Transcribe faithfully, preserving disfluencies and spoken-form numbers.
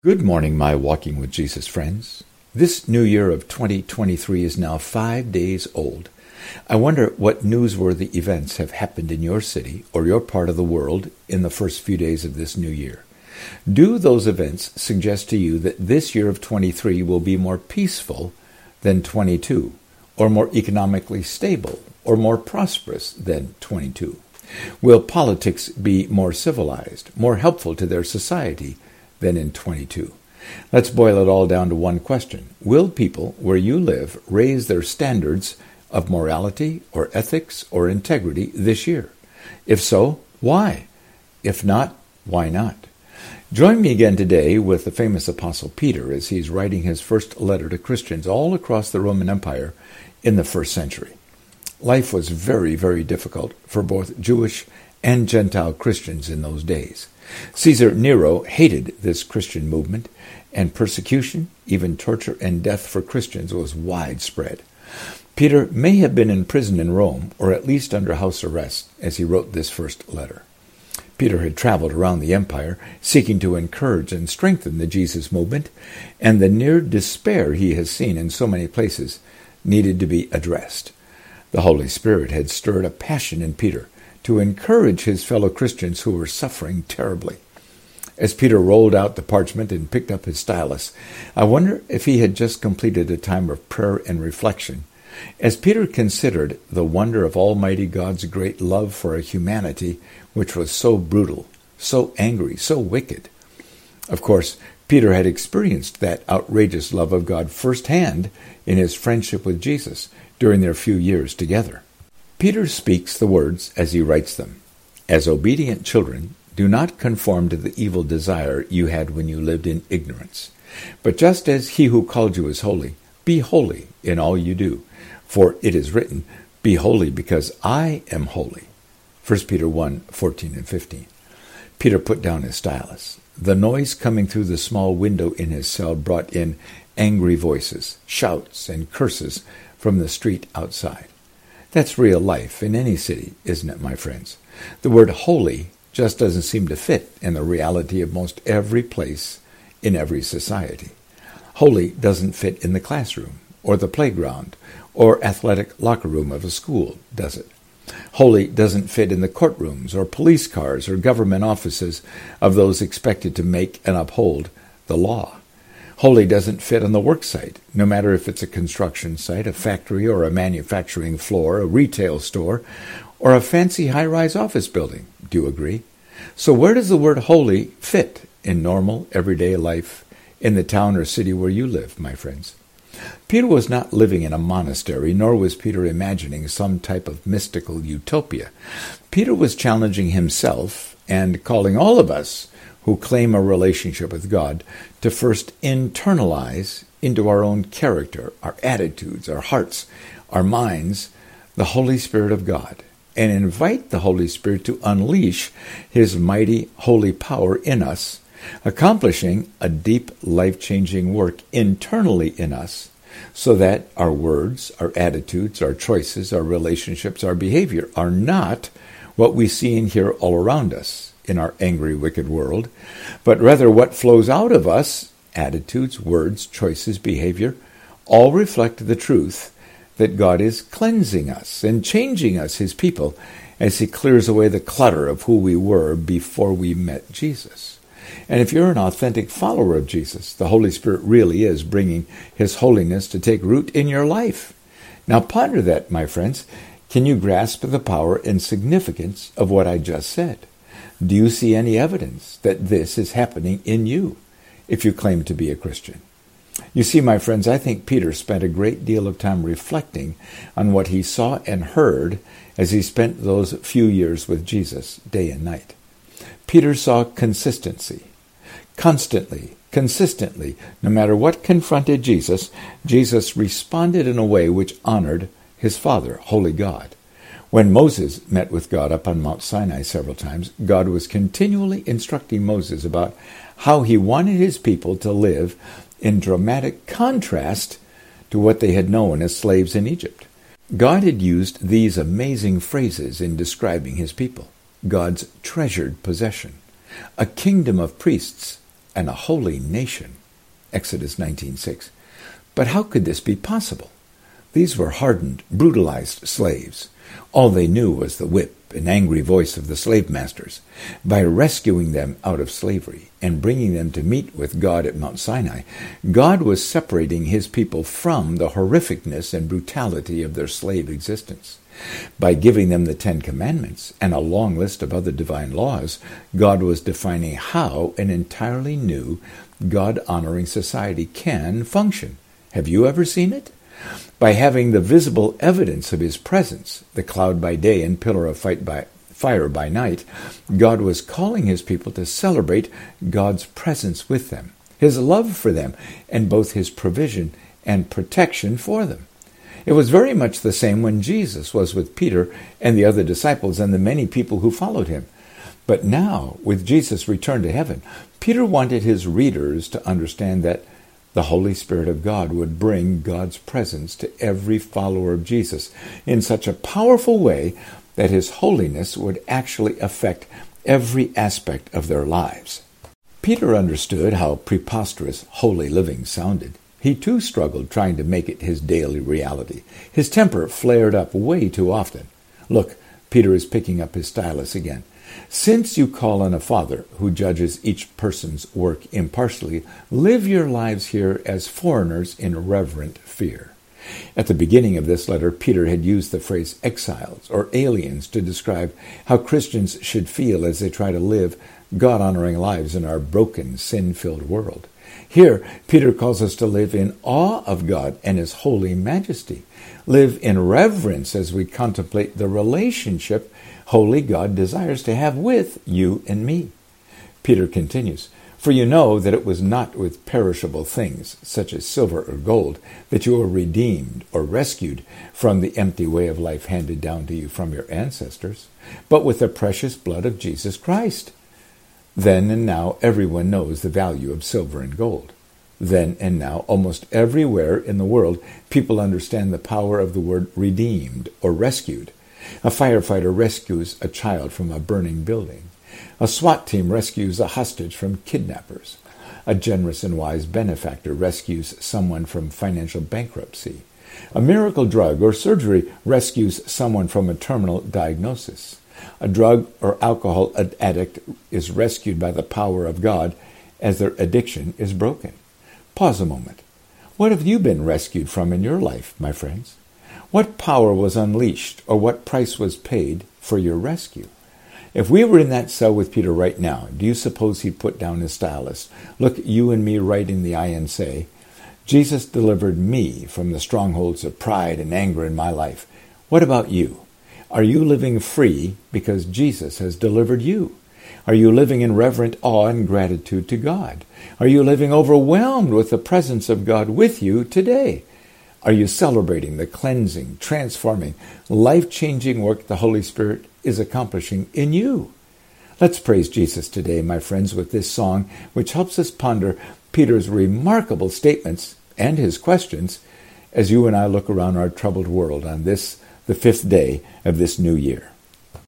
Good morning, my Walking with Jesus friends. This new year of twenty twenty-three is now five days old. I wonder what newsworthy events have happened in your city or your part of the world in the first few days of this new year. Do those events suggest to you that this year of twenty-three will be more peaceful than twenty-two, or more economically stable, or more prosperous than twenty-two? Will politics be more civilized, more helpful to their society than in twenty-two? Let's boil it all down to one question. Will people where you live raise their standards of morality or ethics or integrity this year? If so, why? If not, why not? Join me again today with the famous Apostle Peter as he's writing his first letter to Christians all across the Roman Empire in the first century. Life was very, very difficult for both Jewish and Gentile Christians in those days. Caesar Nero hated this Christian movement, and persecution, even torture and death for Christians, was widespread. Peter may have been in prison in Rome, or at least under house arrest, as he wrote this first letter. Peter had traveled around the empire, seeking to encourage and strengthen the Jesus movement, and the near despair he has seen in so many places needed to be addressed. The Holy Spirit had stirred a passion in Peter to encourage his fellow Christians who were suffering terribly. As Peter rolled out the parchment and picked up his stylus, I wonder if he had just completed a time of prayer and reflection. As Peter considered the wonder of Almighty God's great love for a humanity which was so brutal, so angry, so wicked. Of course, Peter had experienced that outrageous love of God firsthand in his friendship with Jesus during their few years together. Peter speaks the words as he writes them. As obedient children, do not conform to the evil desire you had when you lived in ignorance. But just as he who called you is holy, be holy in all you do. For it is written, be holy because I am holy. First Peter one, fourteen and fifteen. Peter put down his stylus. The noise coming through the small window in his cell brought in angry voices, shouts, and curses from the street outside. That's real life in any city, isn't it, my friends? The word holy just doesn't seem to fit in the reality of most every place in every society. Holy doesn't fit in the classroom or the playground or athletic locker room of a school, does it? Holy doesn't fit in the courtrooms or police cars or government offices of those expected to make and uphold the law. Holy doesn't fit on the work site, no matter if it's a construction site, a factory, or a manufacturing floor, a retail store, or a fancy high-rise office building. Do you agree? So where does the word holy fit in normal, everyday life in the town or city where you live, my friends? Peter was not living in a monastery, nor was Peter imagining some type of mystical utopia. Peter was challenging himself and calling all of us who claim a relationship with God to first internalize into our own character, our attitudes, our hearts, our minds, the Holy Spirit of God, and invite the Holy Spirit to unleash his mighty holy power in us, accomplishing a deep life-changing work internally in us, so that our words, our attitudes, our choices, our relationships, our behavior are not what we see and hear all around us in our angry, wicked world, but rather what flows out of us, attitudes, words, choices, behavior, all reflect the truth that God is cleansing us and changing us, his people, as he clears away the clutter of who we were before we met Jesus. And if you're an authentic follower of Jesus, the Holy Spirit really is bringing his holiness to take root in your life. Now ponder that, my friends. Can you grasp the power and significance of what I just said? Do you see any evidence that this is happening in you if you claim to be a Christian? You see, my friends, I think Peter spent a great deal of time reflecting on what he saw and heard as he spent those few years with Jesus day and night. Peter saw consistency. Constantly, consistently, no matter what confronted Jesus, Jesus responded in a way which honored his Father, holy God. When Moses met with God up on Mount Sinai several times, God was continually instructing Moses about how he wanted his people to live in dramatic contrast to what they had known as slaves in Egypt. God had used these amazing phrases in describing his people: God's treasured possession, a kingdom of priests, and a holy nation. Exodus nineteen six. But how could this be possible? These were hardened, brutalized slaves. All they knew was the whip and angry voice of the slave masters. By rescuing them out of slavery and bringing them to meet with God at Mount Sinai, God was separating his people from the horrificness and brutality of their slave existence. By giving them the Ten Commandments and a long list of other divine laws, God was defining how an entirely new, God-honoring society can function. Have you ever seen it? By having the visible evidence of his presence, the cloud by day and pillar of fire by night, God was calling his people to celebrate God's presence with them, his love for them, and both his provision and protection for them. It was very much the same when Jesus was with Peter and the other disciples and the many people who followed him. But now, with Jesus' return to heaven, Peter wanted his readers to understand that the Holy Spirit of God would bring God's presence to every follower of Jesus in such a powerful way that his holiness would actually affect every aspect of their lives. Peter understood how preposterous holy living sounded. He too struggled trying to make it his daily reality. His temper flared up way too often. Look, Peter is picking up his stylus again. Since you call on a Father who judges each person's work impartially, live your lives here as foreigners in reverent fear. At the beginning of this letter, Peter had used the phrase exiles or aliens to describe how Christians should feel as they try to live God-honoring lives in our broken, sin-filled world. Here, Peter calls us to live in awe of God and his holy majesty. Live in reverence as we contemplate the relationship holy God desires to have with you and me. Peter continues, For you know that it was not with perishable things, such as silver or gold, that you were redeemed or rescued from the empty way of life handed down to you from your ancestors, but with the precious blood of Jesus Christ. Then and now everyone knows the value of silver and gold. Then and now, almost everywhere in the world, people understand the power of the word redeemed or rescued. A firefighter rescues a child from a burning building. A SWAT team rescues a hostage from kidnappers. A generous and wise benefactor rescues someone from financial bankruptcy. A miracle drug or surgery rescues someone from a terminal diagnosis. A drug or alcohol addict is rescued by the power of God as their addiction is broken. Pause a moment. What have you been rescued from in your life, my friends? What power was unleashed or what price was paid for your rescue? If we were in that cell with Peter right now, do you suppose he'd put down his stylus, look you and me right in the eye and say, Jesus delivered me from the strongholds of pride and anger in my life. What about you? Are you living free because Jesus has delivered you? Are you living in reverent awe and gratitude to God? Are you living overwhelmed with the presence of God with you today? Are you celebrating the cleansing, transforming, life-changing work the Holy Spirit is accomplishing in you? Let's praise Jesus today, my friends, with this song, which helps us ponder Peter's remarkable statements and his questions as you and I look around our troubled world on this, the fifth day of this new year.